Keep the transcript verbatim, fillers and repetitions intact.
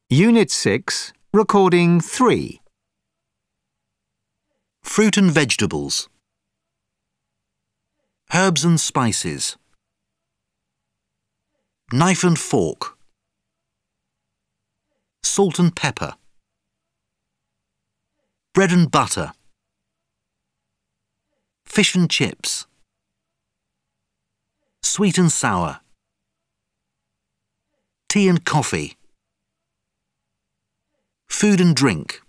Unit six, Recording three. Fruit and vegetables. Herbs and spices. Knife and fork. Salt and pepper. Bread and butter. Fish and chips. Sweet and sour. Tea and coffee. Food and drink.